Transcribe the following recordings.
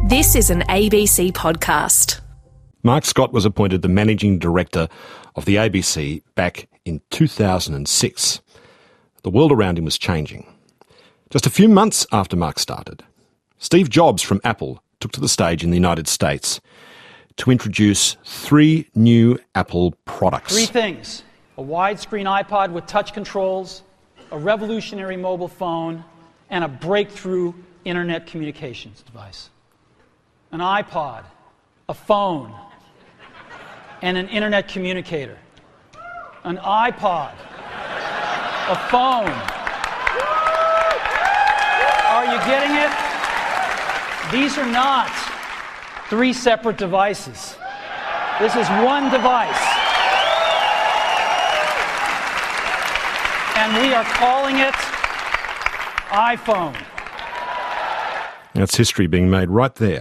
This is an ABC podcast. Mark Scott was appointed the Managing Director of the ABC back in 2006. The world around him was changing. Just a few months after Mark started, Steve Jobs from Apple took to the stage in the United States to introduce 3 new Apple products. 3 things: a widescreen iPod with touch controls, a revolutionary mobile phone, and a breakthrough internet communications device. An iPod, a phone, and an internet communicator. An iPod, a phone. Are you getting it? These are not 3 separate devices. This is one device. And we are calling it iPhone. That's history being made right there.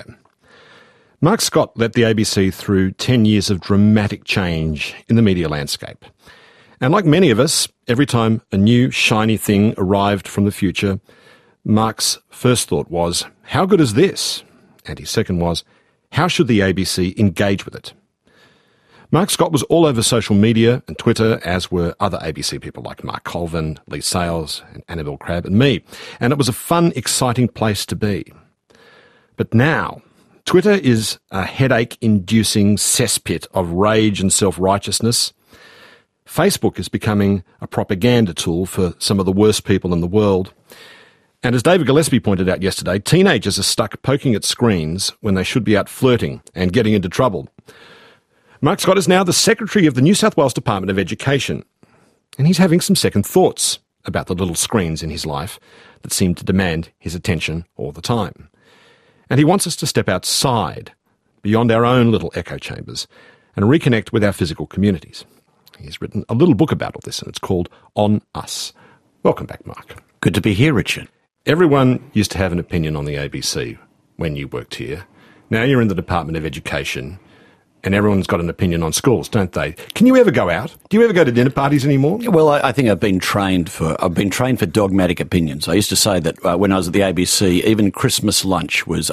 Mark Scott led the ABC through 10 years of dramatic change in the media landscape. And like many of us, every time a new shiny thing arrived from the future, Mark's first thought was, how good is this? And his second was, how should the ABC engage with it? Mark Scott was all over social media and Twitter, as were other ABC people like Mark Colvin, Lee Sales, and Annabelle Crabb and me. And it was a fun, exciting place to be. But now, Twitter is a headache-inducing cesspit of rage and self-righteousness. Facebook is becoming a propaganda tool for some of the worst people in the world. And as David Gillespie pointed out yesterday, teenagers are stuck poking at screens when they should be out flirting and getting into trouble. Mark Scott is now the Secretary of the New South Wales Department of Education, and he's having some second thoughts about the little screens in his life that seem to demand his attention all the time. And he wants us to step outside, beyond our own little echo chambers, and reconnect with our physical communities. He's written a little book about all this, and it's called On Us. Welcome back, Mark. Good to be here, Richard. Everyone used to have an opinion on the ABC when you worked here. Now you're in the Department of Education, and everyone's got an opinion on schools, don't they? Can you ever go out? Do you ever go to dinner parties anymore? Well, I think I've been trained for dogmatic opinions. I used to say that when I was at the ABC, even Christmas lunch was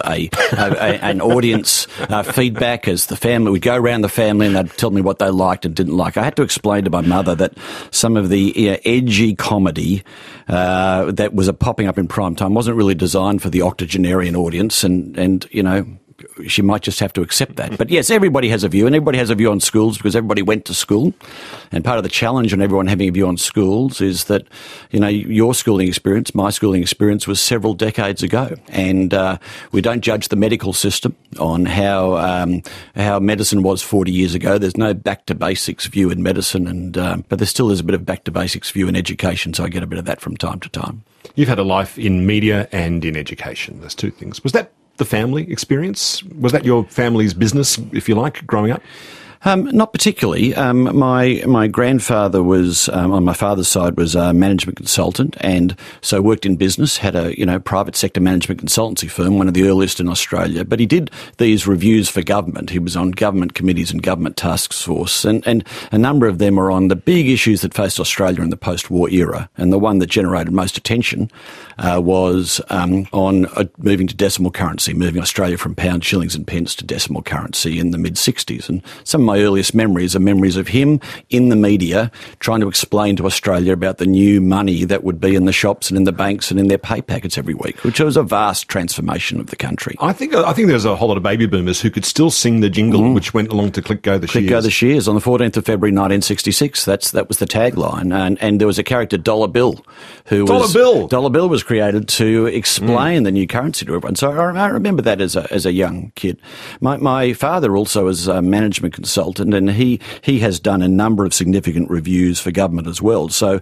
an audience feedback, as the family would go around the family and they'd tell me what they liked and didn't like. I had to explain to my mother that some of the edgy comedy that was popping up in prime time wasn't really designed for the octogenarian audience, and you know, she might just have to accept that. But yes, everybody has a view, and everybody has a view on schools because everybody went to school. And part of the challenge on everyone having a view on schools is that, you know, your schooling experience, my schooling experience was several decades ago. And we don't judge the medical system on how medicine was 40 years ago. There's no back to basics view in medicine, but there still is a bit of back to basics view in education, so I get a bit of that from time to time. You've had a life in media and in education. There's 2 things. Was that the family experience? Was that your family's business, if you like, growing up? Not particularly. My grandfather was, on my father's side, was a management consultant, and so worked in business, had a, private sector management consultancy firm, one of the earliest in Australia. But he did these reviews for government. He was on government committees and government task force, and a number of them were on the big issues that faced Australia in the post-war era. And the one that generated most attention was on moving to decimal currency, moving Australia from pounds, shillings and pence to decimal currency in the mid-60s. And some of my earliest memories are memories of him in the media trying to explain to Australia about the new money that would be in the shops and in the banks and in their pay packets every week, which was a vast transformation of the country. I think there's a whole lot of baby boomers who could still sing the jingle which went along to Click Go the Shears. Click Go the Shears on the 14th of February 1966. That was the tagline. And there was a character, Dollar Bill, Dollar Bill was created to explain the new currency to everyone. So I remember that as a young kid. My father also was a management consultant, and he has done a number of significant reviews for government as well. So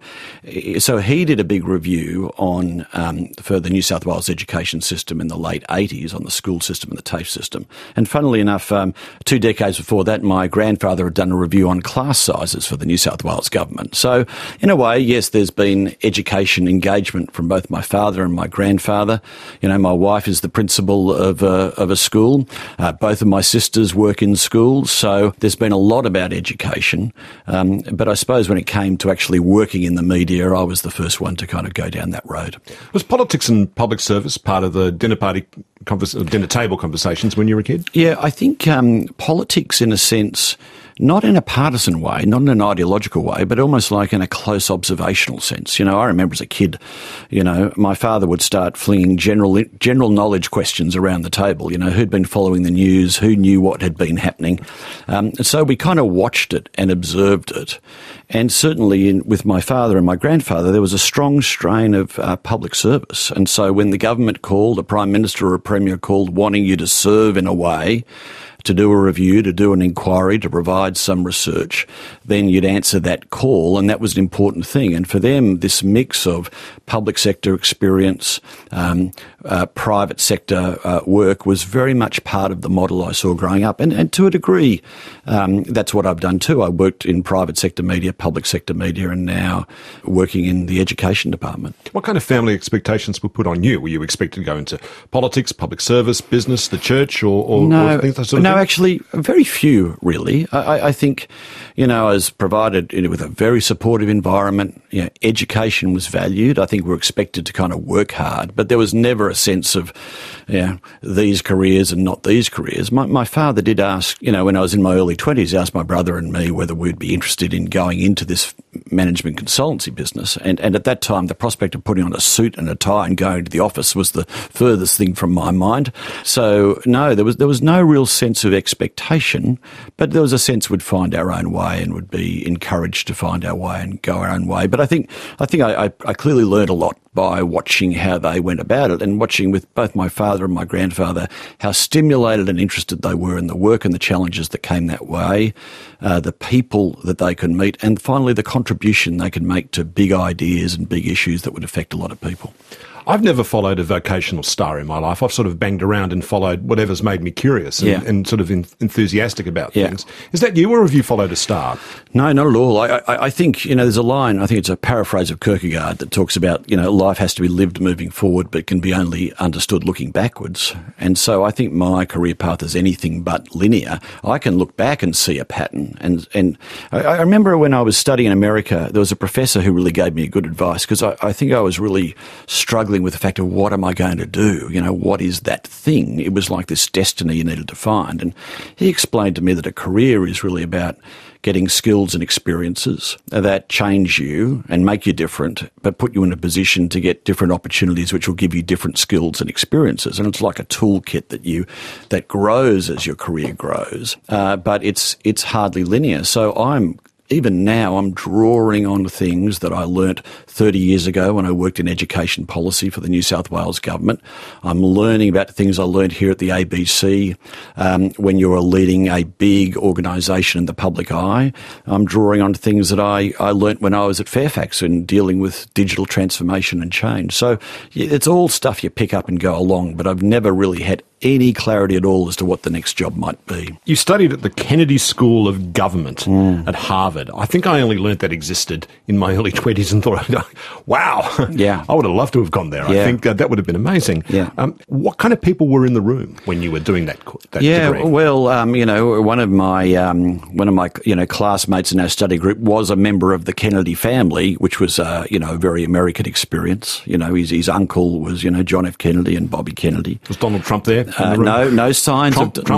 he did a big review on for the New South Wales education system in the late 80s, on the school system and the TAFE system. And funnily enough, 2 decades before that, my grandfather had done a review on class sizes for the New South Wales government. So in a way, yes, there's been education engagement from both my father and my grandfather. My wife is the principal of a school. Both of my sisters work in schools. So there's been a lot about education, but I suppose when it came to actually working in the media, I was the first one to kind of go down that road. Was politics and public service part of the dinner party dinner table conversations when you were a kid? Yeah, I think politics, in a sense, not in a partisan way, not in an ideological way, but almost like in a close observational sense. You know, I remember as a kid, you know, my father would start flinging general knowledge questions around the table. You know, who'd been following the news, who knew what had been happening. So we kind of watched it and observed it. And certainly with my father and my grandfather, there was a strong strain of public service. And so when the government called, a prime minister or a premier called, wanting you to serve in a way, to do a review, to do an inquiry, to provide some research, then you'd answer that call, and that was an important thing. And for them, this mix of public sector experience, private sector work was very much part of the model I saw growing up. And to a degree, that's what I've done too. I worked in private sector media, public sector media, and now working in the education department. What kind of family expectations were put on you? Were you expected to go into politics, public service, business, the church, or things that sort of thing? No, actually, very few, really. I think, you know, I was provided with a very supportive environment. You know, education was valued. I think we were expected to kind of work hard, but there was never a sense of, you know, these careers and not these careers. My father did ask, you know, when I was in my early 20s, he asked my brother and me whether we'd be interested in going into this management consultancy business. And at that time, the prospect of putting on a suit and a tie and going to the office was the furthest thing from my mind. So, no, there was no real sense of expectation, but there was a sense we'd find our own way and would be encouraged to find our way and go our own way. But I think I clearly learned a lot by watching how they went about it and watching with both my father and my grandfather how stimulated and interested they were in the work and the challenges that came that way, the people that they could meet, and finally the contribution they could make to big ideas and big issues that would affect a lot of people. I've never followed a vocational star in my life. I've sort of banged around and followed whatever's made me curious and sort of enthusiastic about things. Is that you, or have you followed a star? No, not at all. I think, you know, there's a line, I think it's a paraphrase of Kierkegaard that talks about, you know, life has to be lived moving forward but can be only understood looking backwards. And so I think my career path is anything but linear. I can look back and see a pattern. And I remember when I was studying in America, there was a professor who really gave me good advice, because I think I was really struggling with the fact of what am I going to do? You know, what is that thing? It was like this destiny you needed to find. And he explained to me that a career is really about getting skills and experiences that change you and make you different, but put you in a position to get different opportunities which will give you different skills and experiences. And it's like a toolkit that grows as your career grows, but it's hardly linear. So even now, I'm drawing on things that I learnt 30 years ago when I worked in education policy for the New South Wales government. I'm learning about the things I learned here at the ABC when you were leading a big organisation in the public eye. I'm drawing on things that I learnt when I was at Fairfax and dealing with digital transformation and change. So it's all stuff you pick up and go along, but I've never really had any clarity at all as to what the next job might be. You studied at the Kennedy School of Government at Harvard. I think I only learnt that existed in my early 20s and thought, wow, I would have loved to have gone there. I think that would have been amazing. What kind of people were in the room when you were doing that degree? Well, you know, one of my classmates in our study group was a member of the Kennedy family, which was a very American experience. You know, his uncle was John F. Kennedy and Bobby Kennedy. Was Donald Trump there? No signs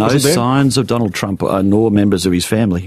of Donald Trump, nor members of his family.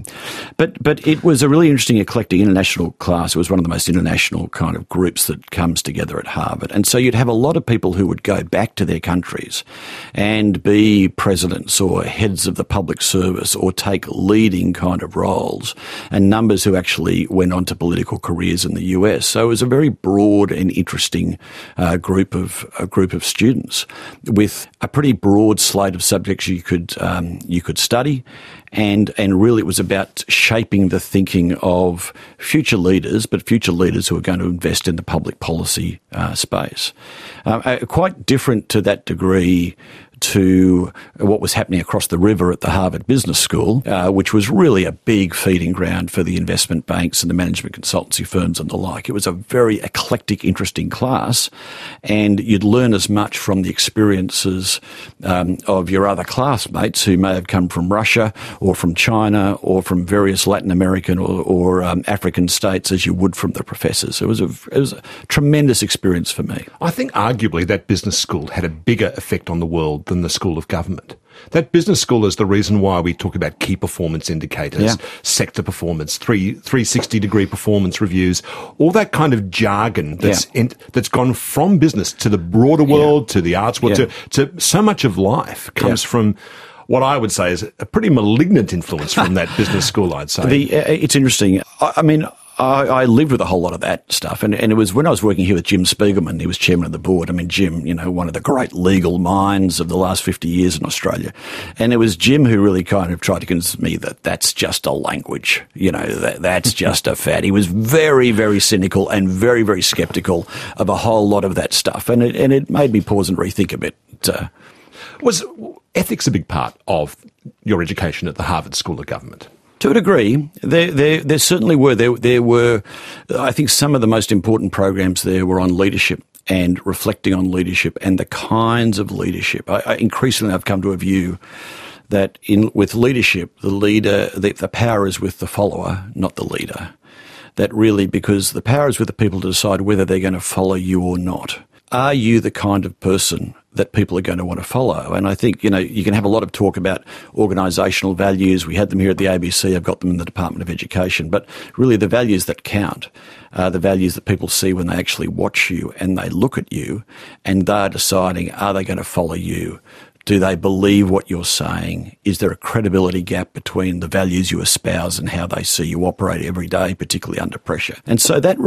But it was a really interesting, eclectic international class. It was one of the most international kind of groups that comes together at Harvard. And so you'd have a lot of people who would go back to their countries and be presidents or heads of the public service or take leading kind of roles, and numbers who actually went on to political careers in the US. So it was a very broad and interesting group of students with a pretty broad slate of subjects you could study, and really it was about shaping the thinking of future leaders, but future leaders who are going to invest in the public policy space. Quite different to that degree to what was happening across the river at the Harvard Business School, which was really a big feeding ground for the investment banks and the management consultancy firms and the like. It was a very eclectic, interesting class, and you'd learn as much from the experiences of your other classmates who may have come from Russia or from China or from various Latin American or African states as you would from the professors. It was a tremendous experience for me. I think arguably that business school had a bigger effect on the world than the School of Government. That business school is the reason why we talk about key performance indicators, sector performance, 360-degree performance reviews, all that kind of jargon that's gone from business to the broader world, to the arts world, to so much of life comes from what I would say is a pretty malignant influence from that business school, I'd say. It's interesting. I mean, I lived with a whole lot of that stuff, and it was when I was working here with Jim Spiegelman. He was chairman of the board. I mean, Jim, one of the great legal minds of the last 50 years in Australia. And it was Jim who really kind of tried to convince me that that's just a language, that's just a fad. He was very, very cynical and very, very sceptical of a whole lot of that stuff, and it made me pause and rethink a bit. Was ethics a big part of your education at the Harvard School of Government? To a degree, there certainly were. There were, I think, some of the most important programs there were on leadership and reflecting on leadership and the kinds of leadership. Increasingly, I've come to a view that with leadership, the power is with the follower, not the leader. That really, because the power is with the people to decide whether they're going to follow you or not. Are you the kind of person that people are going to want to follow? And I think, you can have a lot of talk about organisational values. We had them here at the ABC. I've got them in the Department of Education. But really the values that count are the values that people see when they actually watch you and they look at you and they're deciding, are they going to follow you? Do they believe what you're saying? Is there a credibility gap between the values you espouse and how they see you operate every day, particularly under pressure? And so that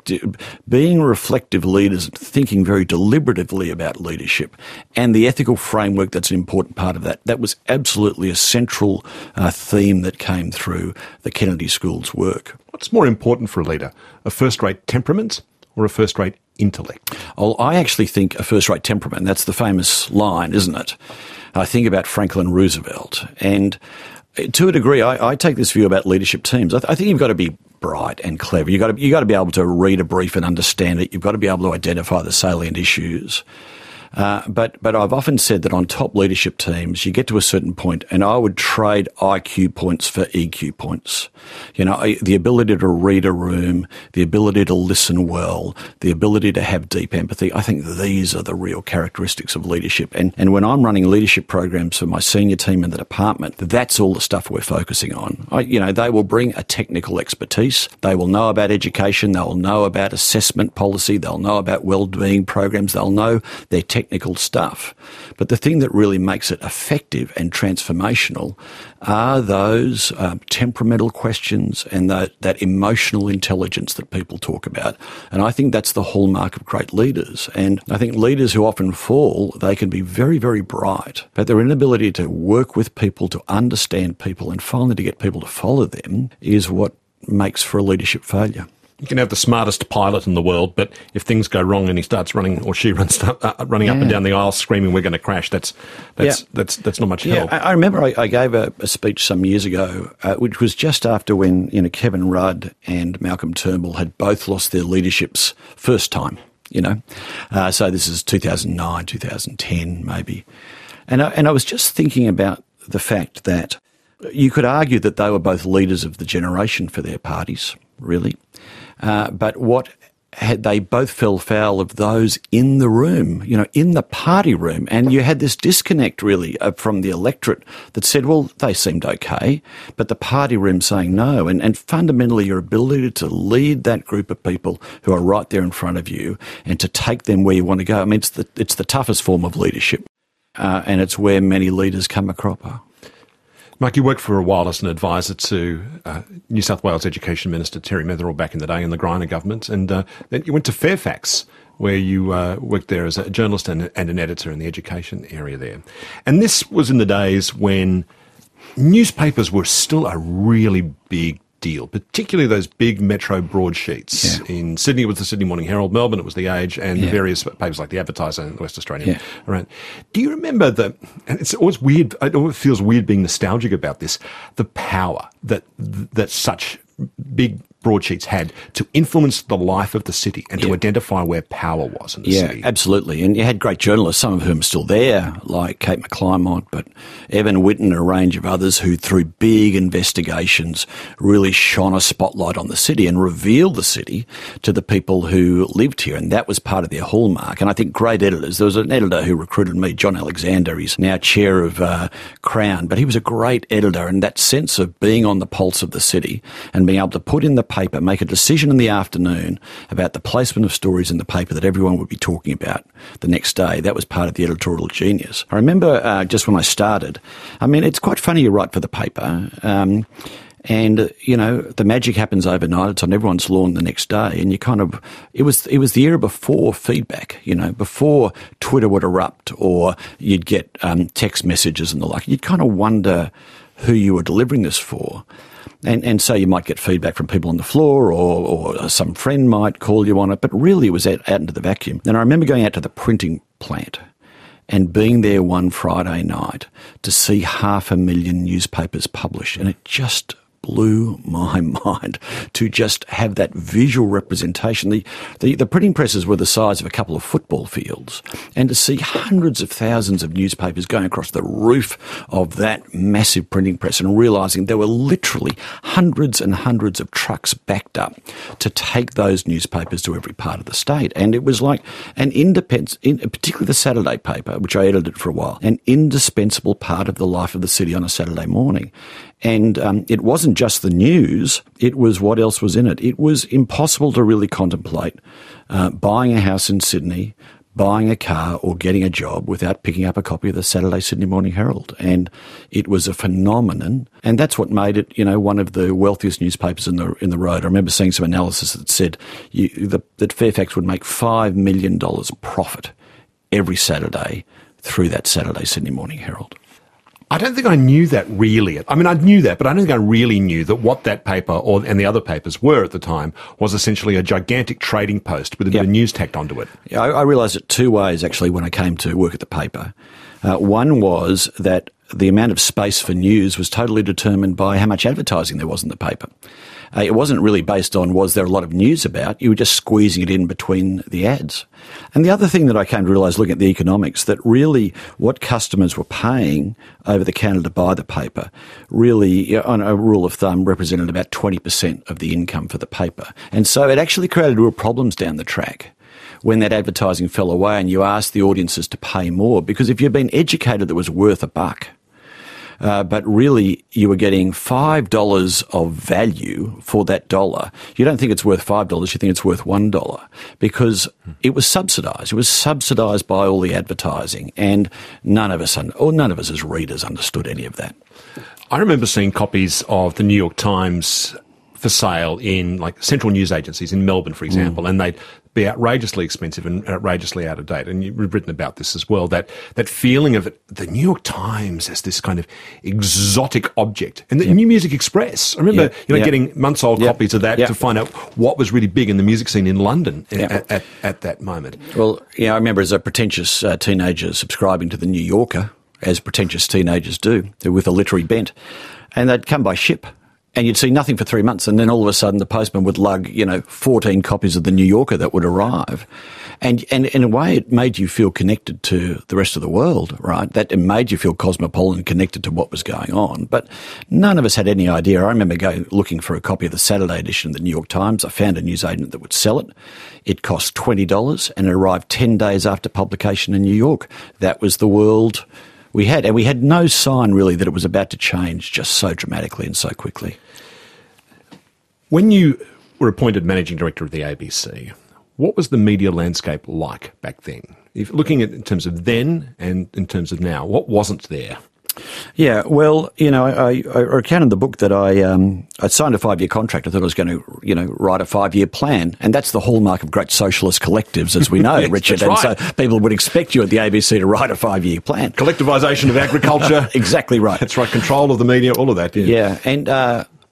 being reflective leaders, thinking very deliberatively about leadership and the ethical framework that's an important part of that was absolutely a central theme that came through the Kennedy School's work. What's more important for a leader, a first-rate temperament or a first-rate intellect? Oh, I actually think a first-rate temperament. That's the famous line, isn't it? I think about Franklin Roosevelt. And to a degree, I take this view about leadership teams. I think you've got to be bright and clever. You've got to be able to read a brief and understand it. You've got to be able to identify the salient issues. But I've often said that on top leadership teams, you get to a certain point, and I would trade IQ points for EQ points. The ability to read a room, the ability to listen well, the ability to have deep empathy. I think these are the real characteristics of leadership. And when I'm running leadership programs for my senior team in the department, that's all the stuff we're focusing on. They will bring a technical expertise. They will know about education. They'll know about assessment policy. They'll know about well-being programs. They'll know their technical stuff. But the thing that really makes it effective and transformational are those temperamental questions and that emotional intelligence that people talk about. And I think that's the hallmark of great leaders. And I think leaders who often fall, they can be very, very bright, but their inability to work with people, to understand people, and finally to get people to follow them is what makes for a leadership failure. You can have the smartest pilot in the world, but if things go wrong and he starts running, or she runs running up and down the aisle screaming, "We're going to crash," that's not much help. I remember I gave a speech some years ago, which was just after when Kevin Rudd and Malcolm Turnbull had both lost their leaderships first time. So this is 2009, 2010 maybe, and I was just thinking about the fact that you could argue that they were both leaders of the generation for their parties, really. But they both fell foul of those in the room, in the party room. And you had this disconnect really from the electorate that said, well, they seemed okay, but the party room saying no. And fundamentally your ability to lead that group of people who are right there in front of you and to take them where you want to go. I mean, it's the toughest form of leadership. And it's where many leaders come a cropper. Mark, you worked for a while as an advisor to New South Wales Education Minister Terry Metherell back in the day in the Greiner government, and then you went to Fairfax, where you worked there as a journalist and an editor in the education area there. And this was in the days when newspapers were still a really big deal, particularly those big metro broadsheets. Yeah. In Sydney, it was the Sydney Morning Herald. Melbourne, it was The Age, and various papers like The Advertiser and the West Australian. Around. Do you remember and it's always weird, it always feels weird being nostalgic about this, the power that such big broadsheets had to influence the life of the city and to identify where power was in the city. Yeah, absolutely. And you had great journalists, some of whom are still there, like Kate McClymont, but Evan Whitten and a range of others who, through big investigations, really shone a spotlight on the city and revealed the city to the people who lived here. And that was part of their hallmark. And I think great editors. There was an editor who recruited me, John Alexander. He's now chair of Crown, but he was a great editor. And that sense of being on the pulse of the city and being able to put in the paper, make a decision in the afternoon about the placement of stories in the paper that everyone would be talking about the next day. That was part of the editorial genius. I remember just when I started, I mean, it's quite funny you write for the paper, and, you know, the magic happens overnight. It's on everyone's lawn the next day, and you kind of, it was the era before feedback, you know, before Twitter would erupt or you'd get text messages and the like. You'd kind of wonder who you were delivering this for. And so you might get feedback from people on the floor or some friend might call you on it, but really it was out into the vacuum. And I remember going out to the printing plant and being there one Friday night to see 500,000 newspapers published, and it just blew my mind to just have that visual representation. The printing presses were the size of a couple of football fields, and to see hundreds of thousands of newspapers going across the roof of that massive printing press and realising there were literally hundreds and hundreds of trucks backed up to take those newspapers to every part of the state. And it was like an particularly the Saturday paper, which I edited for a while, an indispensable part of the life of the city on a Saturday morning. And it wasn't just the news, it was what else was in it. It was impossible to really contemplate buying a house in Sydney, buying a car or getting a job without picking up a copy of the Saturday Sydney Morning Herald. And it was a phenomenon, and that's what made it, you know, one of the wealthiest newspapers in the road. I remember seeing some analysis that said that Fairfax would make $5 million profit every Saturday through that Saturday Sydney Morning Herald. I don't think I knew that really. I mean, I knew that, but I don't think I really knew that what that paper and the other papers were at the time was essentially a gigantic trading post with a bit of news tacked onto it. Yeah, I realised it two ways, actually, when I came to work at the paper. One was that the amount of space for news was totally determined by how much advertising there was in the paper. It wasn't really based on was there a lot of news about. You were just squeezing it in between the ads. And the other thing that I came to realise looking at the economics, that really what customers were paying over the counter to buy the paper really, on a rule of thumb, represented about 20% of the income for the paper. And so it actually created real problems down the track when that advertising fell away and you asked the audiences to pay more. Because if you'd been educated that was worth $1, but really you were getting $5 of value for that dollar, you don't think it's worth $5, you think it's worth $1 because it was subsidised. It was subsidised by all the advertising, and none of us as readers understood any of that. I remember seeing copies of the New York Times for sale in like central news agencies in Melbourne, for example, and they'd be outrageously expensive and outrageously out of date. And you've written about this as well, that feeling of the New York Times as this kind of exotic object. And the New Music Express, I remember getting months-old copies of that to find out what was really big in the music scene in London at that moment. Well, I remember as a pretentious teenager subscribing to the New Yorker, as pretentious teenagers do, with a literary bent, and they'd come by ship. And you'd see nothing for 3 months, and then all of a sudden the postman would lug, 14 copies of the New Yorker that would arrive. And in a way it made you feel connected to the rest of the world, right? That it made you feel cosmopolitan, connected to what was going on. But none of us had any idea. I remember looking for a copy of the Saturday edition of the New York Times. I found a newsagent that would sell it. It cost $20 and it arrived 10 days after publication in New York. That was the world we had, and we had no sign really that it was about to change just so dramatically and so quickly. When you were appointed managing director of the ABC, what was the media landscape like back then? If looking at it in terms of then and in terms of now, what wasn't there? Yeah, well, I recount in the book that I signed a 5-year contract. I thought I was going to, write a 5-year plan. And that's the hallmark of great socialist collectives, as we know, yes, Richard. That's right. And so people would expect you at the ABC to write a 5-year plan. Collectivisation of agriculture. Exactly right. That's right. Control of the media, all of that. Yeah. And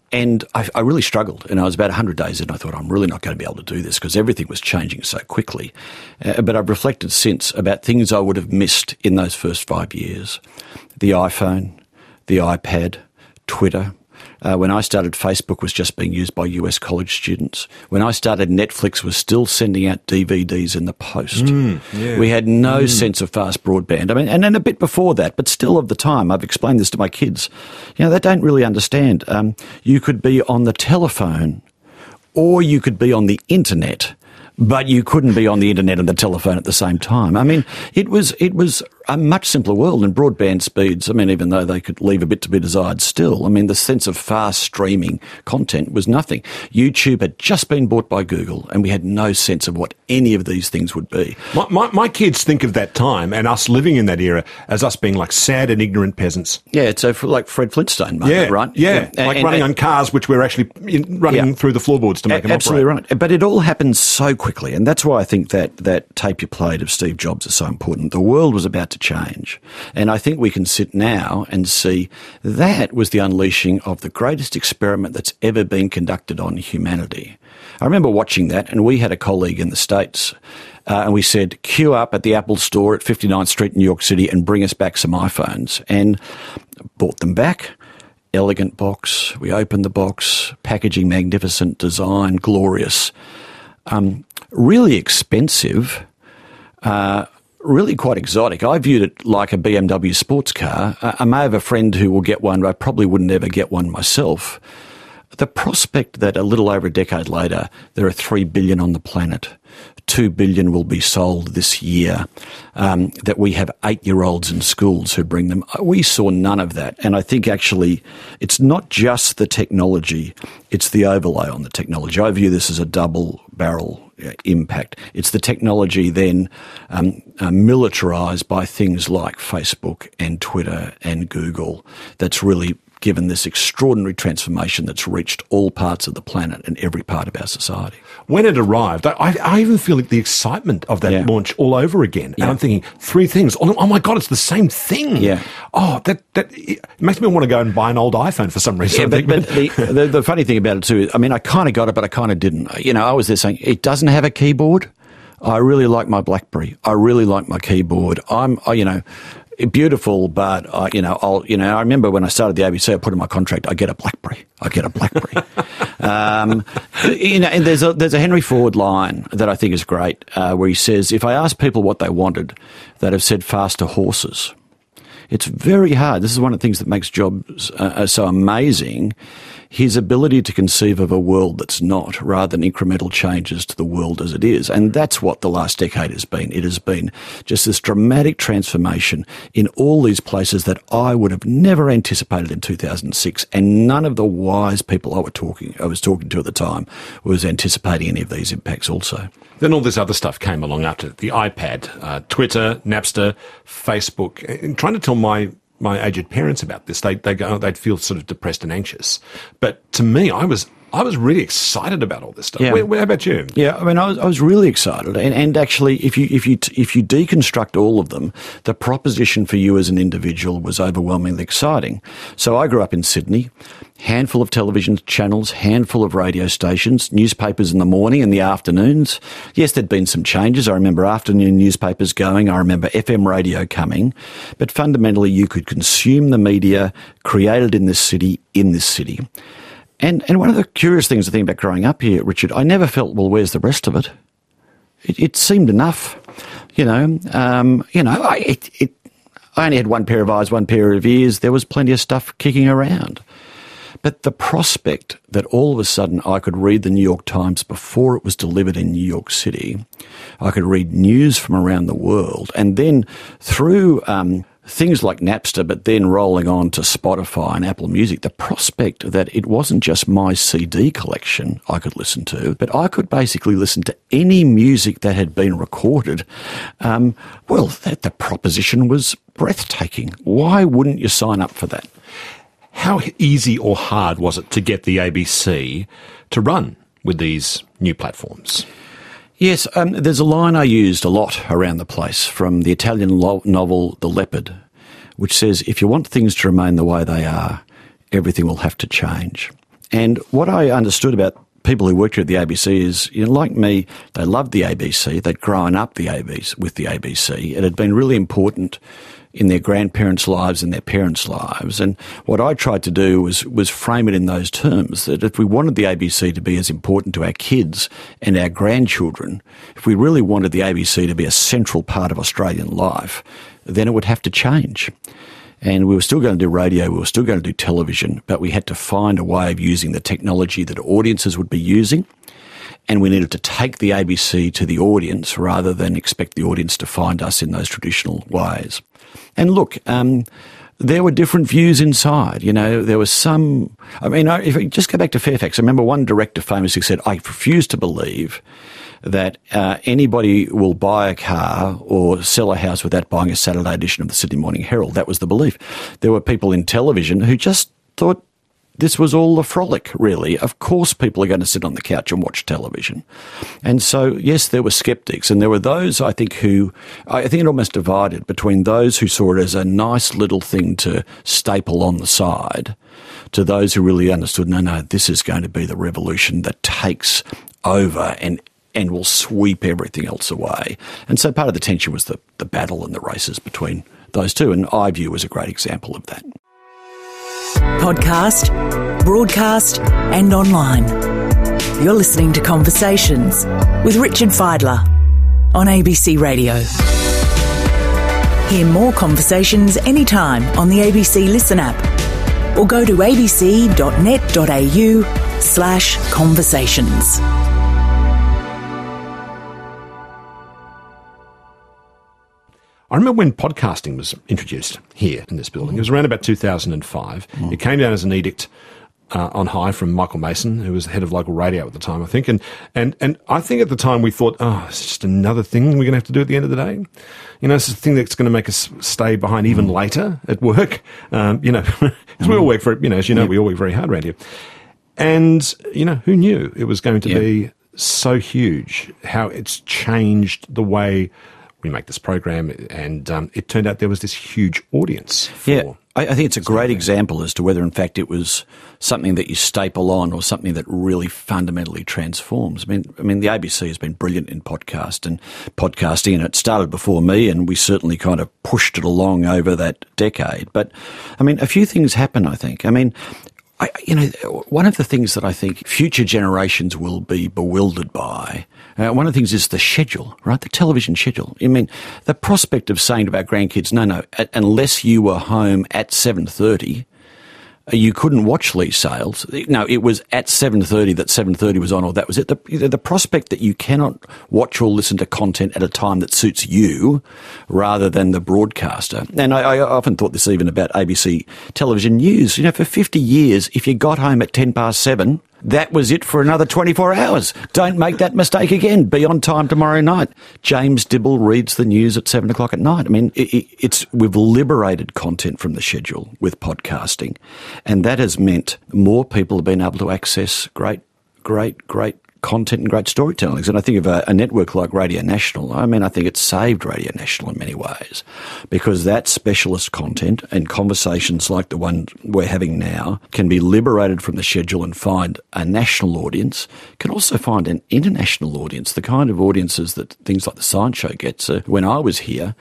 And I really struggled, and I was about 100 days in. I thought, I'm really not going to be able to do this because everything was changing so quickly. But I've reflected since about things I would have missed in those first 5 years. The iPhone, the iPad, Twitter. When I started, Facebook was just being used by US college students. When I started, Netflix was still sending out DVDs in the post. We had no sense of fast broadband. I mean, and then a bit before that, but still of the time, I've explained this to my kids. You know, they don't really understand. You could be on the telephone or you could be on the internet, but you couldn't be on the internet and the telephone at the same time. I mean, it was a much simpler world, and broadband speeds, I mean, even though they could leave a bit to be desired still, I mean, the sense of fast streaming content was nothing. YouTube had just been bought by Google, and we had no sense of what any of these things would be. My kids think of that time and us living in that era as us being like sad and ignorant peasants. Yeah, it's like Fred Flintstone moment, right? Yeah, like running on cars which we're actually running through the floorboards to make them absolutely operate. Right. But it all happened so quickly, and that's why I think that tape you played of Steve Jobs is so important. The world was about to change, and I think we can sit now and see that was the unleashing of the greatest experiment that's ever been conducted on humanity. I remember watching that, and we had a colleague in the States, and we said, queue up at the Apple store at 59th Street in New York City and bring us back some iPhones. And brought them back. Elegant box. We opened the box. Packaging magnificent. Design glorious. Really expensive. Really quite exotic. I viewed it like a BMW sports car. I may have a friend who will get one, but I probably wouldn't ever get one myself. The prospect that a little over a decade later, there are 3 billion on the planet, 2 billion will be sold this year, that we have 8-year-olds in schools who bring them. We saw none of that. And I think actually it's not just the technology, it's the overlay on the technology. I view this as a double barrel impact. It's the technology then militarised by things like Facebook and Twitter and Google that's really given this extraordinary transformation that's reached all parts of the planet and every part of our society. When it arrived, I even feel like the excitement of that launch all over again. And I'm thinking, 3 things. Oh my God, it's the same thing. Yeah. Oh, that it makes me want to go and buy an old iPhone for some reason. Yeah, but the funny thing about it too is, I mean, I kind of got it, but I kind of didn't. You know, I was there saying, it doesn't have a keyboard. I really like my BlackBerry. I really like my keyboard. Beautiful, but I remember when I started the ABC, I put in my contract, I get a BlackBerry. And there's a Henry Ford line that I think is great, where he says, if I ask people what they wanted, they'd have said faster horses. It's very hard. This is one of the things that makes Jobs so amazing. His ability to conceive of a world that's not, rather than incremental changes to the world as it is. And that's what the last decade has been. It has been just this dramatic transformation in all these places that I would have never anticipated in 2006. And none of the wise people I was talking to at the time was anticipating any of these impacts also. Then all this other stuff came along after the iPad, Twitter, Napster, Facebook. And trying to tell my aged parents about this, they'd feel sort of depressed and anxious. But to me, I was really excited about all this stuff. Yeah. How about you? Yeah, I mean, I was really excited. And actually, if you deconstruct all of them, the proposition for you as an individual was overwhelmingly exciting. So I grew up in Sydney, handful of television channels, handful of radio stations, newspapers in the morning and the afternoons. Yes, there'd been some changes. I remember afternoon newspapers going. I remember FM radio coming. But fundamentally, you could consume the media created in this city. And one of the curious things I think about growing up here, Richard, I never felt, well, where's the rest of it? It seemed enough, I only had one pair of eyes, one pair of ears. There was plenty of stuff kicking around. But the prospect that all of a sudden I could read the New York Times before it was delivered in New York City, I could read news from around the world, and then through things like Napster, but then rolling on to Spotify and Apple Music, the prospect that it wasn't just my CD collection I could listen to, but I could basically listen to any music that had been recorded, the proposition was breathtaking. Why wouldn't you sign up for that? How easy or hard was it to get the ABC to run with these new platforms? Yes, there's a line I used a lot around the place from the Italian novel The Leopard, which says, if you want things to remain the way they are, everything will have to change. And what I understood about people who worked here at the ABC is, like me, they loved the ABC. They'd grown up with the ABC. It had been really important in their grandparents' lives and their parents' lives. And what I tried to do was frame it in those terms, that if we wanted the ABC to be as important to our kids and our grandchildren, if we really wanted the ABC to be a central part of Australian life, then it would have to change. And we were still going to do radio, we were still going to do television, but we had to find a way of using the technology that audiences would be using. And we needed to take the ABC to the audience rather than expect the audience to find us in those traditional ways. And look, there were different views inside. There was some... if we just go back to Fairfax, I remember one director famously said, I refuse to believe that anybody will buy a car or sell a house without buying a Saturday edition of the Sydney Morning Herald. That was the belief. There were people in television who just thought this was all a frolic, really. Of course people are going to sit on the couch and watch television. And so, yes, there were sceptics, and there were those, I think it almost divided between those who saw it as a nice little thing to staple on the side to those who really understood, no, this is going to be the revolution that takes over and will sweep everything else away. And so part of the tension was the battle and the races between those two, and iView was a great example of that. Podcast, broadcast and online. You're listening to Conversations with Richard Fidler on ABC Radio. Hear more conversations anytime on the ABC Listen app or go to abc.net.au/conversations. I remember when podcasting was introduced here in this building. It was around about 2005. It came down as an edict on high from Michael Mason, who was the head of local radio at the time, I think. And I think at the time we thought, it's just another thing we're going to have to do at the end of the day. It's a thing that's going to make us stay behind even later at work. Because we all work we all work very hard around here. And, who knew it was going to be so huge, how it's changed the way we make this program, and it turned out there was this huge audience. I think it's a great example as to whether, in fact, it was something that you staple on or something that really fundamentally transforms. I mean, the ABC has been brilliant in podcasting, and it started before me, and we certainly kind of pushed it along over that decade. But, a few things happen, I think. One of the things that I think future generations will be bewildered by, one of the things is the schedule, right? The television schedule. The prospect of saying to our grandkids, no, unless you were home at 7:30, you couldn't watch Lee Sales. No, it was at 7:30 that 7:30 was on, or that was it. The prospect that you cannot watch or listen to content at a time that suits you rather than the broadcaster. And I often thought this even about ABC television news. For 50 years, if you got home at 7:10, that was it for another 24 hours. Don't make that mistake again. Be on time tomorrow night. James Dibble reads the news at 7 o'clock at night. We've liberated content from the schedule with podcasting, and that has meant more people have been able to access great content and great storytellings. And I think of a network like Radio National, I think it's saved Radio National in many ways, because that specialist content and conversations like the one we're having now can be liberated from the schedule and find a national audience, can also find an international audience, the kind of audiences that things like the Science Show gets. When I was here,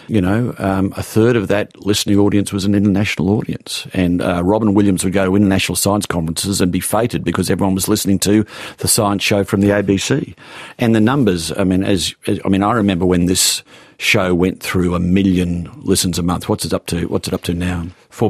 a third of that listening audience was an international audience. And Robin Williams would go to international science conferences and be feted because everyone was listening to the Science Show from the ABC. And the numbers, I remember when this show went through 1 million listens a month. What's it up to now?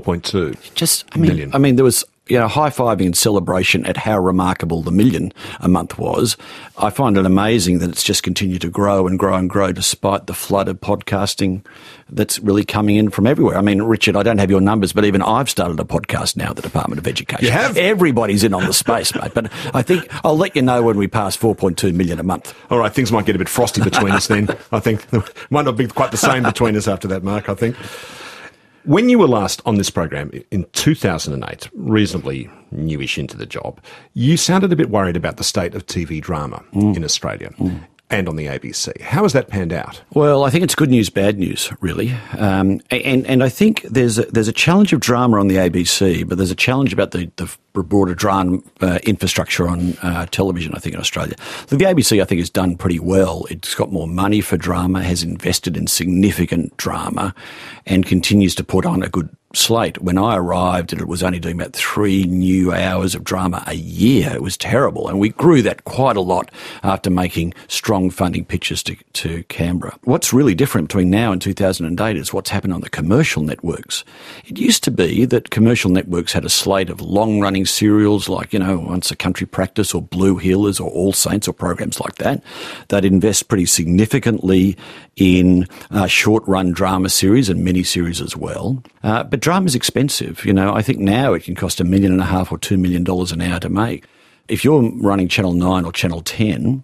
4.2 million. There was high-fiving and celebration at how remarkable the 1 million a month was. I find it amazing that it's just continued to grow and grow and grow despite the flood of podcasting that's really coming in from everywhere. Richard, I don't have your numbers, but even I've started a podcast now at the Department of Education. You have? Everybody's in on the space, mate. But I think I'll let you know when we pass 4.2 million a month. All right, things might get a bit frosty between us then. I think it might not be quite the same between us after that, Mark, I think. When you were last on this program in 2008, reasonably newish into the job, you sounded a bit worried about the state of TV drama in Australia. and on the ABC. How has that panned out? Well, I think it's good news, bad news, really. And I think there's a challenge of drama on the ABC, but there's a challenge about the broader drama infrastructure on television, I think, in Australia. The ABC, I think, has done pretty well. It's got more money for drama, has invested in significant drama, and continues to put on a good slate. When I arrived, it was only doing about 3 new hours of drama a year. It was terrible, and we grew that quite a lot after making strong funding pitches to Canberra. What's really different between now and 2008 is what's happened on the commercial networks. It used to be that commercial networks had a slate of long-running serials like, Once a Country Practice or Blue Heelers or All Saints or programs like that. They'd invest pretty significantly in short-run drama series and mini-series as well. But drama's expensive. I think now it can cost $1.5 million or $2 million an hour to make. If you're running Channel 9 or Channel 10,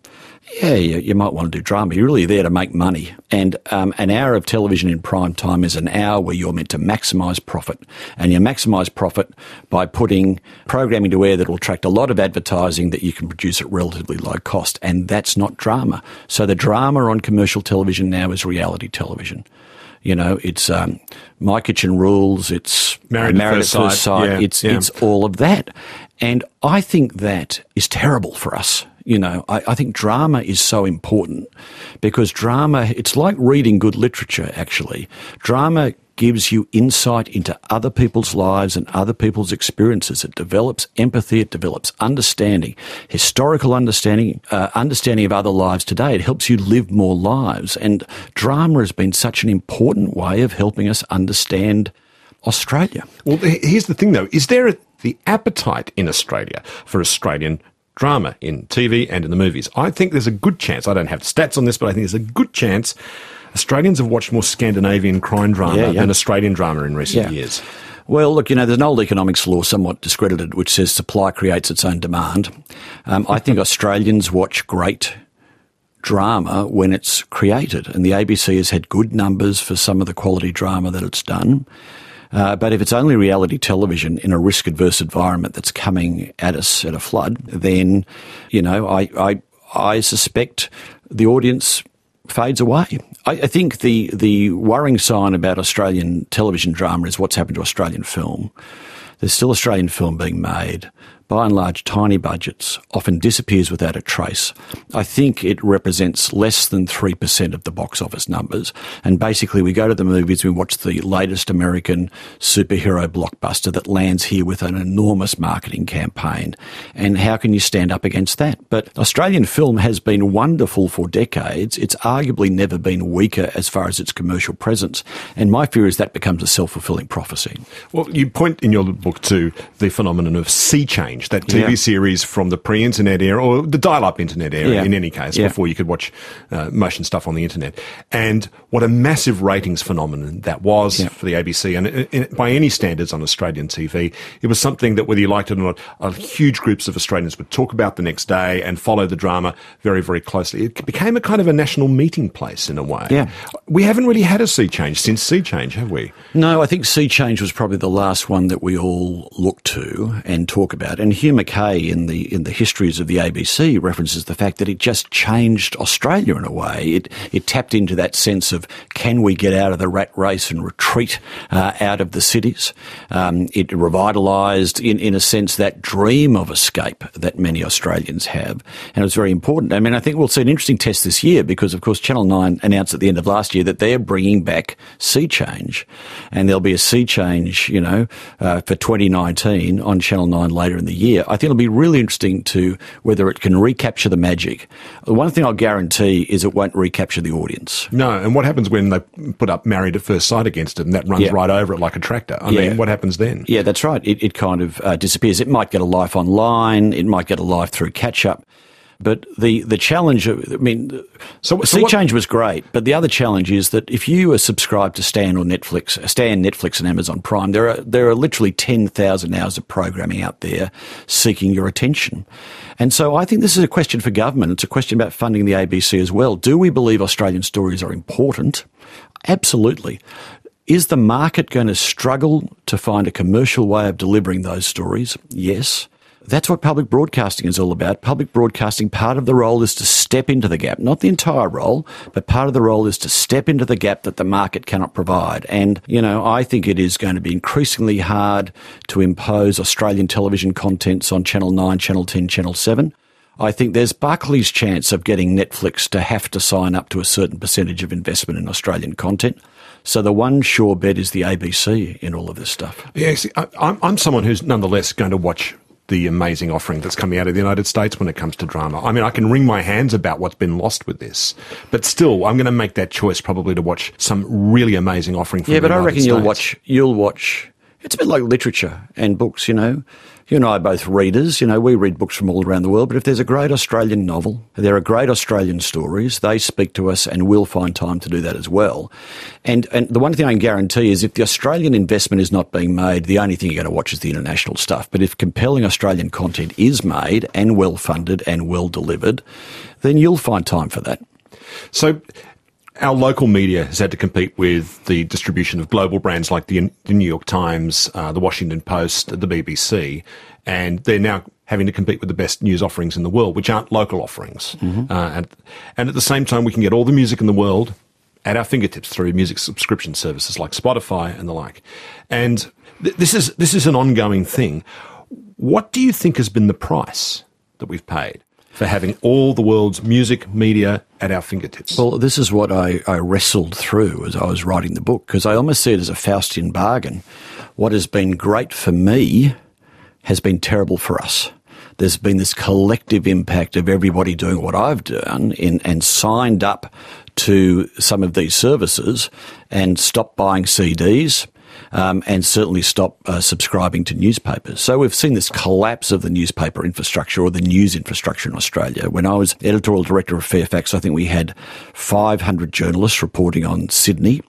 you might want to do drama. You're really there to make money. And an hour of television in prime time is an hour where you're meant to maximise profit. And you maximise profit by putting programming to air that will attract a lot of advertising that you can produce at relatively low cost. And that's not drama. So the drama on commercial television now is reality television. It's My Kitchen Rules, it's Married at First Sight, it's all of that. And I think that is terrible for us. I think drama is so important because drama, it's like reading good literature, actually. Drama gives you insight into other people's lives and other people's experiences. It develops empathy, it develops understanding, historical understanding, understanding of other lives today. It helps you live more lives. And drama has been such an important way of helping us understand Australia. Well, here's the thing, though. Is there the appetite in Australia for Australian drama in TV and in the movies? I think there's a good chance, I don't have stats on this, but I think there's a good chance Australians have watched more Scandinavian crime drama than Australian drama in recent years. Well, look, there's an old economics law somewhat discredited which says supply creates its own demand. I think Australians watch great drama when it's created, and the ABC has had good numbers for some of the quality drama that it's done. But if it's only reality television in a risk-adverse environment that's coming at us at a flood, then, I suspect the audience fades away. I think the worrying sign about Australian television drama is what's happened to Australian film. There's still Australian film being made. By and large, tiny budgets, often disappears without a trace. I think it represents less than 3% of the box office numbers. And basically, we go to the movies, we watch the latest American superhero blockbuster that lands here with an enormous marketing campaign. And how can you stand up against that? But Australian film has been wonderful for decades. It's arguably never been weaker as far as its commercial presence. And my fear is that becomes a self-fulfilling prophecy. Well, you point in your book to the phenomenon of sea change. That TV series from the pre-internet era, or the dial-up internet era in any case, before you could watch motion stuff on the internet. And what a massive ratings phenomenon that was for the ABC. And by any standards on Australian TV, it was something that, whether you liked it or not, huge groups of Australians would talk about the next day and follow the drama very, very closely. It became a kind of a national meeting place in a way. Yeah. We haven't really had a sea change since Sea Change, have we? No, I think Sea Change was probably the last one that we all look to and talk about. And Hugh Mackay in the histories of the ABC references the fact that it just changed Australia in a way. It tapped into that sense of, can we get out of the rat race and retreat out of the cities? It revitalised, in a sense, that dream of escape that many Australians have. And it was very important. I mean, I think we'll see an interesting test this year because, of course, Channel 9 announced at the end of last year that they're bringing back Sea Change. And there'll be a Sea Change, for 2019 on Channel 9 later in the year. I think it'll be really interesting to whether it can recapture the magic. The one thing I'll guarantee is it won't recapture the audience. No, and what happens when they put up Married at First Sight against it and that runs right over it like a tractor? I mean, what happens then? Yeah, that's right. It kind of disappears. It might get a life online. It might get a life through catch-up. But the challenge, Sea Change was great, but the other challenge is that if you are subscribed to Stan, Netflix and Amazon Prime, there are literally 10,000 hours of programming out there seeking your attention. And so I think this is a question for government. It's a question about funding the ABC as well. Do we believe Australian stories are important? Absolutely. Is the market going to struggle to find a commercial way of delivering those stories? Yes. That's what public broadcasting is all about. Public broadcasting, part of the role is to step into the gap. Not the entire role, but part of the role is to step into the gap that the market cannot provide. And, I think it is going to be increasingly hard to impose Australian television contents on Channel 9, Channel 10, Channel 7. I think there's Barclays' chance of getting Netflix to have to sign up to a certain percentage of investment in Australian content. So the one sure bet is the ABC in all of this stuff. Yeah, see, I'm someone who's nonetheless going to watch the amazing offering that's coming out of the United States when it comes to drama. I mean, I can wring my hands about what's been lost with this, but still, I'm going to make that choice probably to watch some really amazing offering from the United States. Yeah, but I reckon you'll watch. It's a bit like literature and books, You and I are both readers. We read books from all around the world. But if there's a great Australian novel, there are great Australian stories. They speak to us, and we'll find time to do that as well. And the one thing I can guarantee is if the Australian investment is not being made, the only thing you're going to watch is the international stuff. But if compelling Australian content is made and well funded and well delivered, then you'll find time for that. So our local media has had to compete with the distribution of global brands like the New York Times, the Washington Post, the BBC, and they're now having to compete with the best news offerings in the world, which aren't local offerings. Mm-hmm. And at the same time, we can get all the music in the world at our fingertips through music subscription services like Spotify and the like. And this is an ongoing thing. What do you think has been the price that we've paid for having all the world's music, media at our fingertips? Well, this is what I wrestled through as I was writing the book, because I almost see it as a Faustian bargain. What has been great for me has been terrible for us. There's been this collective impact of everybody doing what I've done and signed up to some of these services and stopped buying CDs. And certainly stop subscribing to newspapers. So we've seen this collapse of the newspaper infrastructure or the news infrastructure in Australia. When I was editorial director of Fairfax, I think we had 500 journalists reporting on Sydney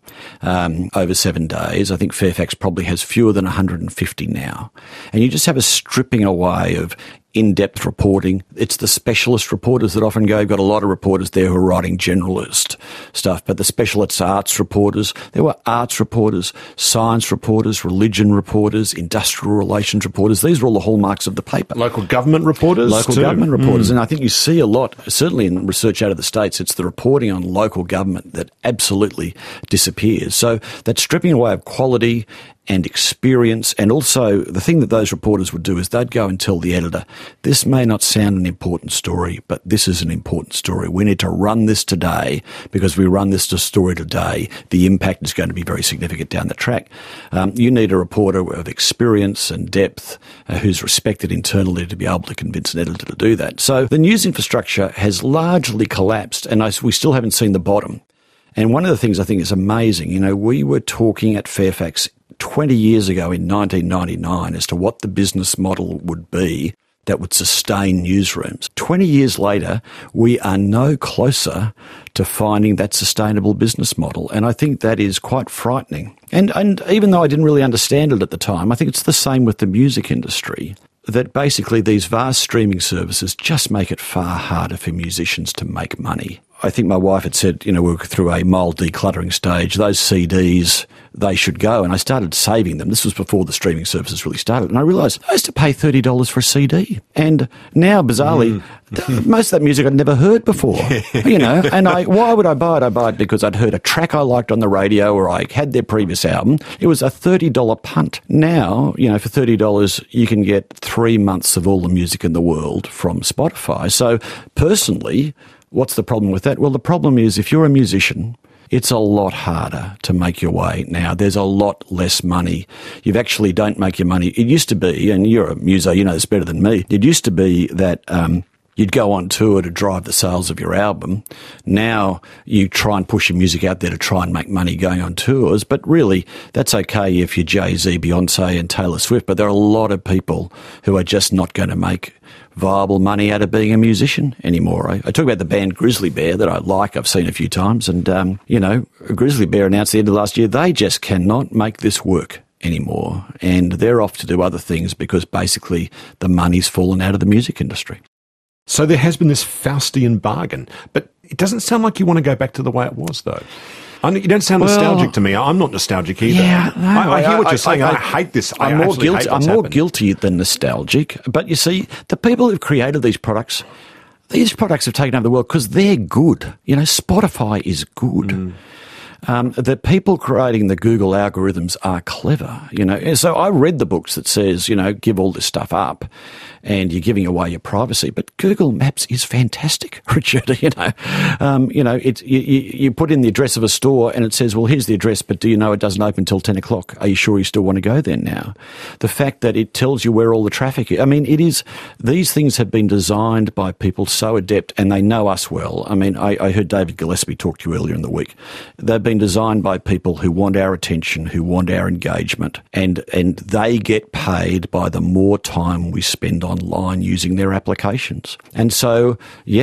over 7 days. I think Fairfax probably has fewer than 150 now. And you just have a stripping away of in-depth reporting. It's the specialist reporters that often go. You've got a lot of reporters there who are writing generalist stuff, but the specialist arts reporters, there were arts reporters, science reporters, religion reporters, industrial relations reporters. These were all the hallmarks of the paper. Local government reporters Local too. Government reporters. And I think you see a lot, certainly in research out of the States, it's the reporting on local government that absolutely disappears. So that stripping away of quality and experience, and also the thing that those reporters would do is they'd go and tell the editor, this may not sound an important story, but this is an important story. We need to run this today, because we run this story today, the impact is going to be very significant down the track. You need a reporter of experience and depth who's respected internally to be able to convince an editor to do that. So the news infrastructure has largely collapsed, and we still haven't seen the bottom. And one of the things I think is amazing, we were talking at Fairfax 20 years ago in 1999 as to what the business model would be that would sustain newsrooms. 20 years later, we are no closer to finding that sustainable business model. And I think that is quite frightening. And even though I didn't really understand it at the time, I think it's the same with the music industry, that basically these vast streaming services just make it far harder for musicians to make money. I think my wife had said, we were through a mild decluttering stage. Those CDs, they should go. And I started saving them. This was before the streaming services really started. And I realised I used to pay $30 for a CD. And now, bizarrely, most of that music I'd never heard before. And why would I buy it? I buy it because I'd heard a track I liked on the radio, or I had their previous album. It was a $30 punt. Now, for $30, you can get 3 months of all the music in the world from Spotify. So personally, what's the problem with that? Well, the problem is if you're a musician, it's a lot harder to make your way now. There's a lot less money. You actually don't make your money. It used to be, and you're a muso, you know this better than me, it used to be that you'd go on tour to drive the sales of your album. Now you try and push your music out there to try and make money going on tours, but really that's okay if you're Jay-Z, Beyonce and Taylor Swift, but there are a lot of people who are just not going to make viable money out of being a musician anymore. I talk about the band Grizzly Bear that I like. I've seen a few times, and Grizzly Bear announced at the end of last year they just cannot make this work anymore, and they're off to do other things because basically the money's fallen out of the music industry. So there has been this Faustian bargain, but it doesn't sound like you want to go back to the way it was, though. You don't sound nostalgic to me. I'm not nostalgic either. Yeah, no, I hear what you're saying. I hate this. I'm more guilty than nostalgic. But you see, the people who've created these products have taken over the world because they're good. Spotify is good. The people creating the Google algorithms are clever, So I read the books that says, give all this stuff up and you're giving away your privacy. But Google Maps is fantastic, Richard. You put in the address of a store and it says, well, here's the address, but do you know it doesn't open until 10 o'clock? Are you sure you still want to go there now? The fact that it tells you where all the traffic is. I mean, these things have been designed by people so adept and they know us well. I mean, I heard David Gillespie talk to you earlier in the week. They've been designed by people who want our attention, who want our engagement, and they get paid by the more time we spend online using their applications. And so,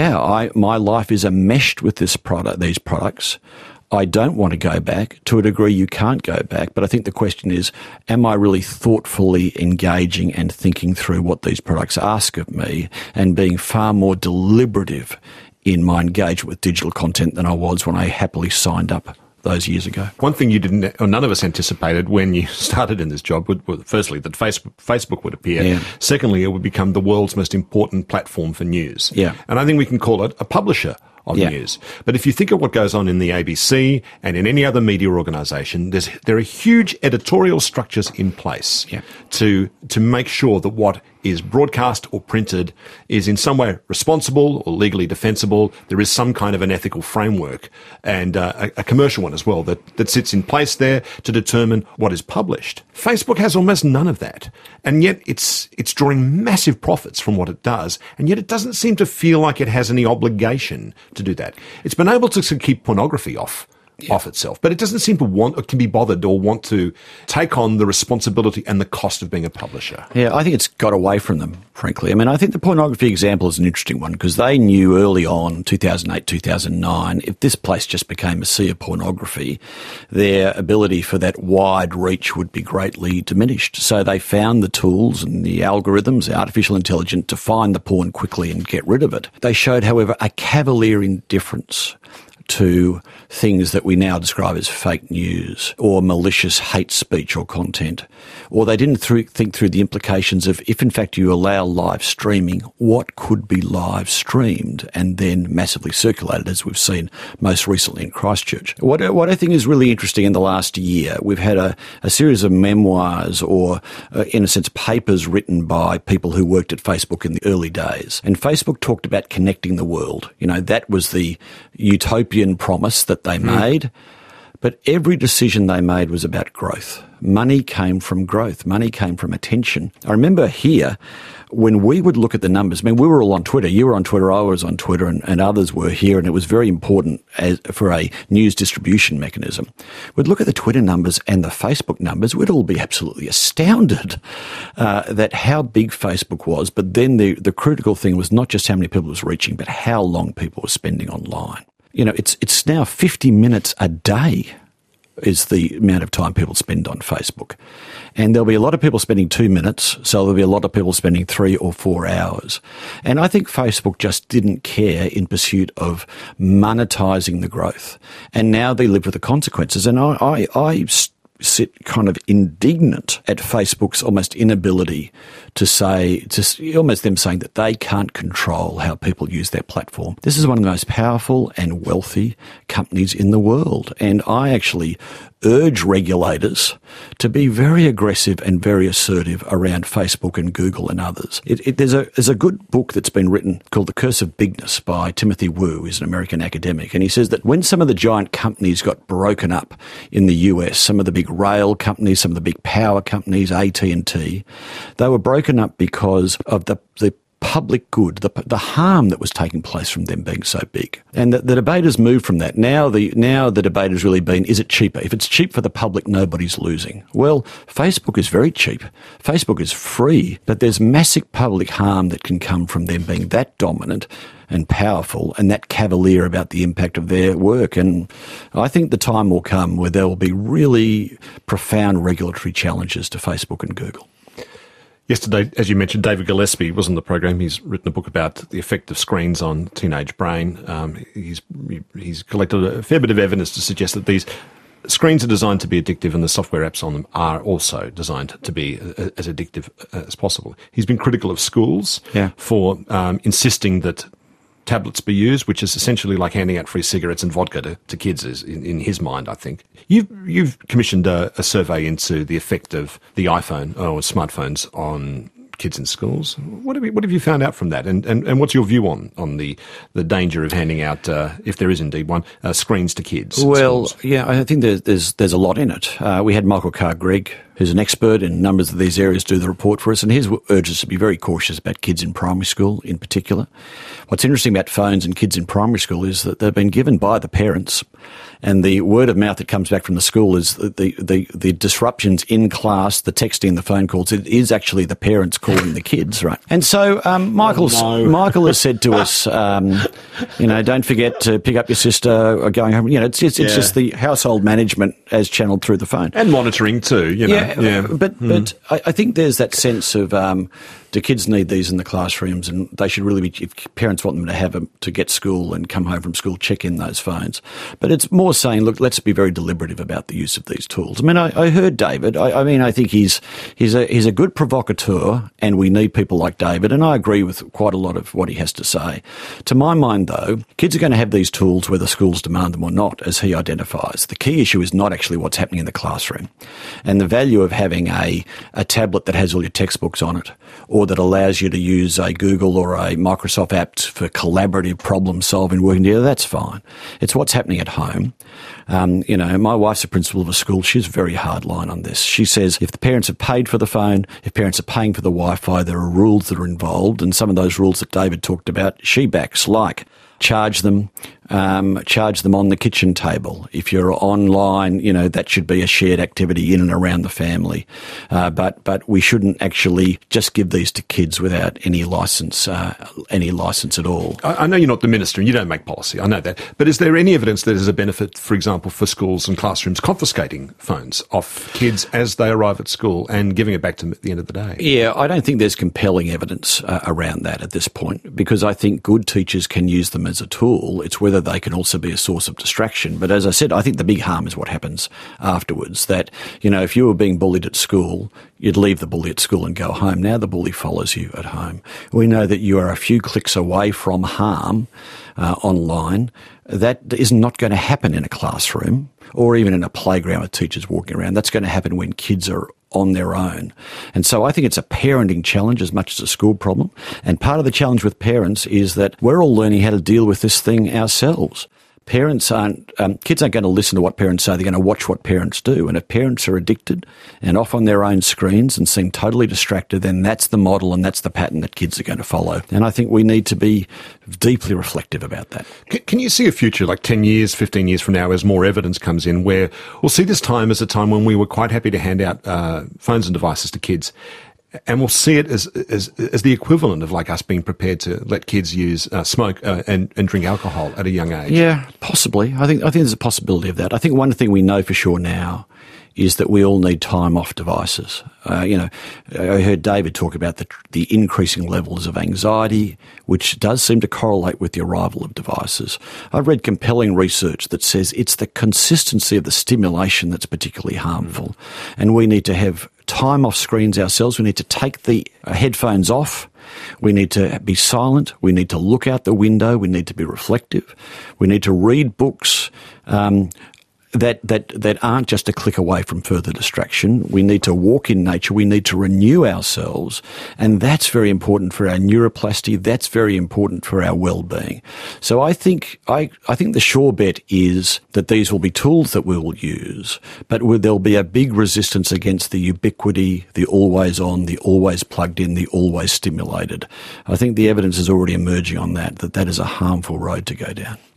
my life is enmeshed with these products. I don't want to go back. To a degree, you can't go back. But I think the question is, am I really thoughtfully engaging and thinking through what these products ask of me and being far more deliberative in my engagement with digital content than I was when I happily signed up those years ago? One thing you didn't, or none of us anticipated when you started in this job, firstly, that Facebook would appear. Yeah. Secondly, it would become the world's most important platform for news. Yeah. And I think we can call it a publisher of news. But if you think of what goes on in the ABC and in any other media organisation, there are huge editorial structures in place to make sure that what is broadcast or printed is in some way responsible or legally defensible. There is some kind of an ethical framework and a commercial one as well that sits in place there to determine what is published. Facebook has almost none of that. And yet it's drawing massive profits from what it does. And yet it doesn't seem to feel like it has any obligation to do that. It's been able to keep pornography off itself, but it doesn't seem to want or can be bothered or want to take on the responsibility and the cost of being a publisher. Yeah, I think it's got away from them, frankly. I mean, I think the pornography example is an interesting one because they knew early on, 2008, 2009, if this place just became a sea of pornography, their ability for that wide reach would be greatly diminished. So they found the tools and the algorithms, the artificial intelligence, to find the porn quickly and get rid of it. They showed, however, a cavalier indifference to things that we now describe as fake news or malicious hate speech or content. Or they didn't think through the implications of if, in fact, you allow live streaming, what could be live streamed and then massively circulated, as we've seen most recently in Christchurch. What I think is really interesting in the last year, we've had a series of memoirs or, in a sense, papers written by people who worked at Facebook in the early days. And Facebook talked about connecting the world. That was the utopian promise that they made, but every decision they made was about growth. Money came from growth. Money came from attention. I remember here, when we would look at the numbers, I mean, we were all on Twitter. You were on Twitter, I was on Twitter, and others were here, and it was very important for a news distribution mechanism. We'd look at the Twitter numbers and the Facebook numbers. We'd all be absolutely astounded that how big Facebook was, but then the critical thing was not just how many people it was reaching, but how long people were spending online. It's now 50 minutes a day is the amount of time people spend on Facebook. And there'll be a lot of people spending 2 minutes, so there'll be a lot of people spending 3 or 4 hours. And I think Facebook just didn't care in pursuit of monetising the growth. And now they live with the consequences. And I sit kind of indignant at Facebook's almost inability to say, almost them saying that they can't control how people use their platform. This is one of the most powerful and wealthy companies in the world. And I actually urge regulators to be very aggressive and very assertive around Facebook and Google and others. There's a good book that's been written called The Curse of Bigness by Timothy Wu, who's an American academic, and he says that when some of the giant companies got broken up in the US, some of the big rail companies, some of the big power companies, AT&T, they were broken up because of the public good, the harm that was taking place from them being so big. And the debate has moved from that. Now the debate has really been, is it cheaper? If it's cheap for the public, nobody's losing. Well, Facebook is very cheap. Facebook is free, but there's massive public harm that can come from them being that dominant and powerful and that cavalier about the impact of their work. And I think the time will come where there will be really profound regulatory challenges to Facebook and Google. Yesterday, as you mentioned, David Gillespie was on the program. He's written a book about the effect of screens on teenage brain. He's collected a fair bit of evidence to suggest that these screens are designed to be addictive, and the software apps on them are also designed to be as addictive as possible. He's been critical of schools for insisting that tablets be used, which is essentially like handing out free cigarettes and vodka to kids, in his mind, I think. You've commissioned a survey into the effect of the iPhone or smartphones on kids in schools. What have you found out from that? And what's your view on the danger of handing out, if there is indeed one, screens to kids? Well, yeah, I think there's a lot in it. We had Michael Carr-Gregg, who's an expert in numbers of these areas, do the report for us, and his urges us to be very cautious about kids in primary school in particular. What's interesting about phones and kids in primary school is that they've been given by the parents, and the word of mouth that comes back from the school is that the disruptions in class, the texting, the phone calls, it is actually the parents calling the kids, right? And so Michael has said to us, don't forget to pick up your sister or going home. It's just the household management as channeled through the phone. And monitoring too, But I think there's that sense of do kids need these in the classrooms, and they should really be, if parents want them to have them to get school and come home from school, check in those phones. But it's more saying, look, let's be very deliberative about the use of these tools. I mean, I heard David. I think he's a good provocateur, and we need people like David, and I agree with quite a lot of what he has to say. To my mind, though, kids are going to have these tools whether schools demand them or not, as he identifies. The key issue is not actually what's happening in the classroom. And the value of having a tablet that has all your textbooks on it, or that allows you to use a Google or a Microsoft app for collaborative problem solving, working together, that's fine. It's what's happening at home. My wife's a principal of a school. She's very hard line on this. She says if the parents have paid for the phone, if parents are paying for the Wi-Fi, there are rules that are involved, and some of those rules that David talked about, she backs, like charge them on the kitchen table. If you're online, that should be a shared activity in and around the family. But we shouldn't actually just give these to kids without any license at all. I know you're not the minister and you don't make policy. I know that. But is there any evidence that there's a benefit, for example, for schools and classrooms confiscating phones off kids as they arrive at school and giving it back to them at the end of the day? Yeah, I don't think there's compelling evidence around that at this point, because I think good teachers can use them as a tool. It's whether they can also be a source of distraction. But as I said, I think the big harm is what happens afterwards, that, if you were being bullied at school, you'd leave the bully at school and go home. Now the bully follows you at home. We know that you are a few clicks away from harm online. That is not going to happen in a classroom or even in a playground with teachers walking around. That's going to happen when kids are on their own. And so I think it's a parenting challenge as much as a school problem. And part of the challenge with parents is that we're all learning how to deal with this thing ourselves. Kids aren't going to listen to what parents say. They're going to watch what parents do. And if parents are addicted and off on their own screens and seem totally distracted, then that's the model and that's the pattern that kids are going to follow. And I think we need to be deeply reflective about that. Can you see a future like 10 years, 15 years from now, as more evidence comes in, where we'll see this time as a time when we were quite happy to hand out phones and devices to kids, and we'll see it as the equivalent of like us being prepared to let kids use smoke and drink alcohol at a young age? Yeah, possibly. I think there's a possibility of that. I think one thing we know for sure now is that we all need time off devices. I heard David talk about the increasing levels of anxiety, which does seem to correlate with the arrival of devices. I've read compelling research that says it's the consistency of the stimulation that's particularly harmful. And we need to have time off screens ourselves. We need to take the headphones off. We need to be silent. We need to look out the window. We need to be reflective. We need to read books that aren't just a click away from further distraction. We need to walk in nature. We need to renew ourselves. And that's very important for our neuroplasty. That's very important for our well-being. So I think the sure bet is that these will be tools that we will use, but there'll be a big resistance against the ubiquity, the always on, the always plugged in, the always stimulated. I think the evidence is already emerging on that is a harmful road to go down.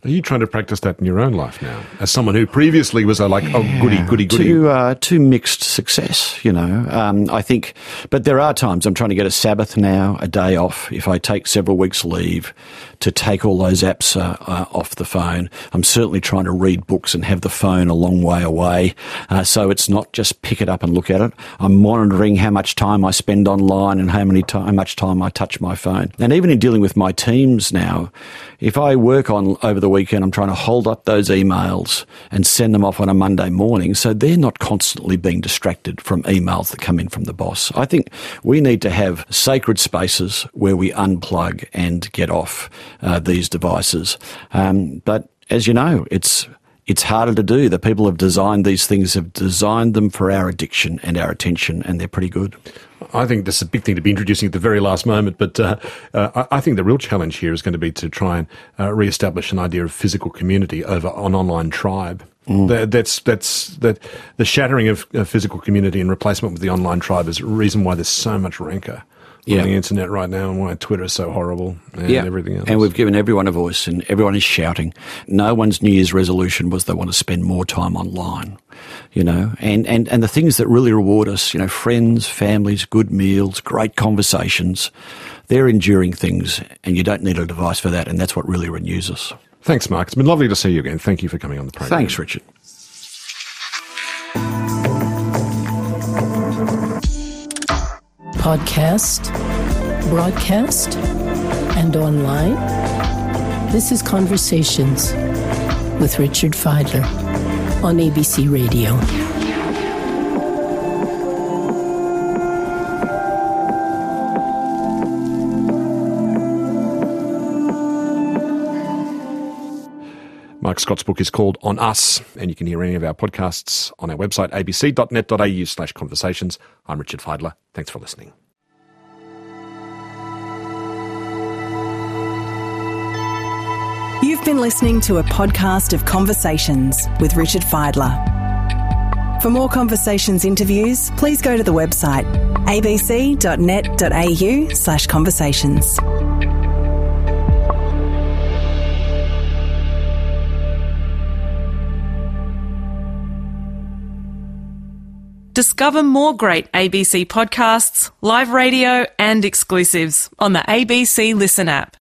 Are you trying to practice that in your own life now, as someone who previously was goody? To mixed success, I think, but there are times I'm trying to get a Sabbath now, a day off. If I take several weeks leave to take all those apps off the phone, I'm certainly trying to read books and have the phone a long way away, so it's not just pick it up and look at it. I'm monitoring how much time I spend online and how much time I touch my phone. And even in dealing with my teams now, if I work on over the weekend, I'm trying to hold up those emails and send them off on a Monday morning so they're not constantly being distracted from emails that come in from the boss. I think we need to have sacred spaces where we unplug and get off these devices. But as you know, it's harder to do. The people who have designed these things have designed them for our addiction and our attention, and they're pretty good. I think this is a big thing to be introducing at the very last moment, but I think the real challenge here is going to be to try and re-establish an idea of physical community over an online tribe. That's the shattering of physical community and replacement with the online tribe is the reason why there's so much rancor on the internet right now and why Twitter is so horrible and everything else. And we've given everyone a voice and everyone is shouting. No one's New Year's resolution was they want to spend more time online, and the things that really reward us, friends, families, good meals, great conversations, they're enduring things and you don't need a device for that, and that's what really renews us. Thanks, Mark. It's been lovely to see you again. Thank you for coming on the program. Thanks, Richard. Podcast, broadcast, and online. This is Conversations with Richard Fidler on ABC Radio. Mark Scott's book is called On Us, and you can hear any of our podcasts on our website, abc.net.au/conversations. I'm Richard Fidler. Thanks for listening. You've been listening to a podcast of Conversations with Richard Fidler. For more Conversations interviews, please go to the website abc.net.au/conversations. Discover more great ABC podcasts, live radio and exclusives on the ABC Listen app.